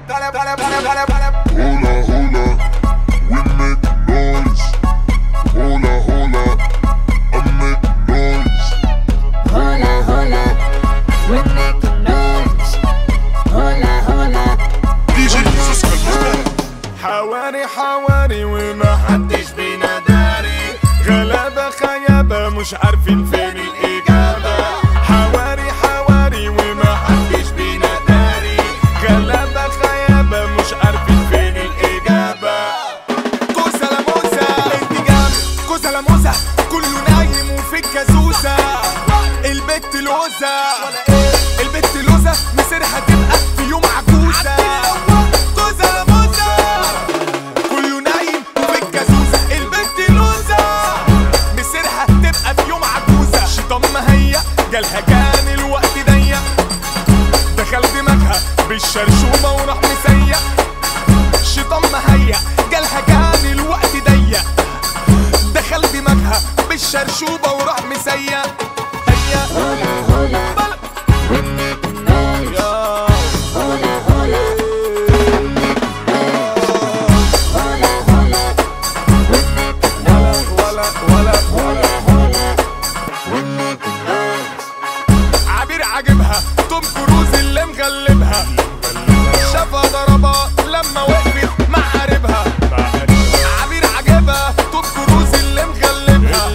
حواري وما حدش بينا داري، غلابة خيابة مش عارفين فين الإجابة. حواري وما حدش بينا داري، غلابة خيابة مش عارفين فين الإجابة. كوسة لموسة انتجام، كوسة لموسة كله نايم وفي الكازوزة. البت لوزة البت لوزة مسيرها تبقى في يوم عجوزة. جالها كان الوقت ضيق، دخل دماغها بالشرشوبة وراح مسيق. شيطان مهيأ جالها كان الوقت ضيق، دخل دماغها بالشرشوبة وراح مسيق. عاجبها توم كروز اللي مغلبها، شافها ضربها لما وقفت مع قريبها. عبير عاجبها توم كروز اللي مغلبها،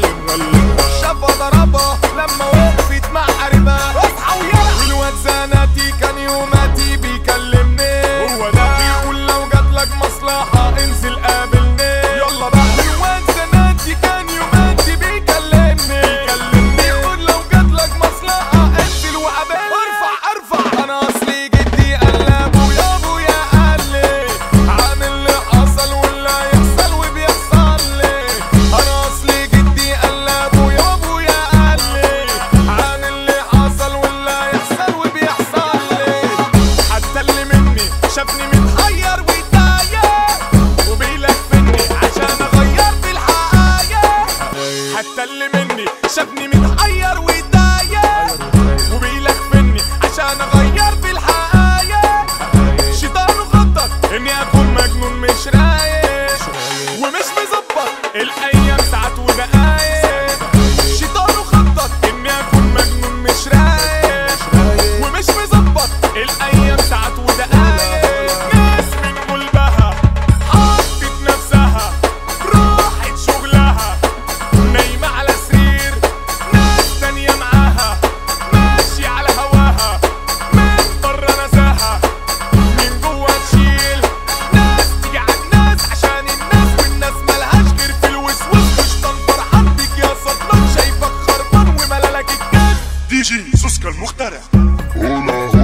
شافها ضربها لما وقفت مع قريبها. اصحى ويلا. والواد زناتي كان يوماتي بيكلمني، هو ده بيقول لو جاتلك مصلحة انزل قابلني. يلا بقى. والواد زناتي كان يوماتي بيكلمني، يقول لو جاتلك مصلحة انزل وقابلني. ارفع انا اصلي جدي قال ابويا قال لي عن اللي حصل واللي هيحصل وبيحصل لي. انا اصلي جدي قال ابويا قال لي عن اللي حصل واللي هيحصل وبيحصل لي. حتى اللي مني شافني متحير وتايه وبيلفني عشان اغير في الحقايق. حتى اللي مني شافني متحير وتايه وبيلفني عشان اغير في الحقايق. شيطان خطط اني اكون مجنون مش رايق ومش مظبط الايام ساعات ودقايق. شيطان خطط اني اكون مجنون مش رايق ومش مظبط الايام ساعات ودقايق. ناس من قلبها حطت نفسها راحت شغلها نايمة على سرير، ناس تانية معاها ماشية على هواها من برا نزاهة من جوا تشيل. ناس تيجي على الناس عشان الناس والناس ملهاش غير في الوسوس. وشطان فرحان بيك يا سطلان شايفك خربان وملالك الجاز. دي جي سوسكا المخترع.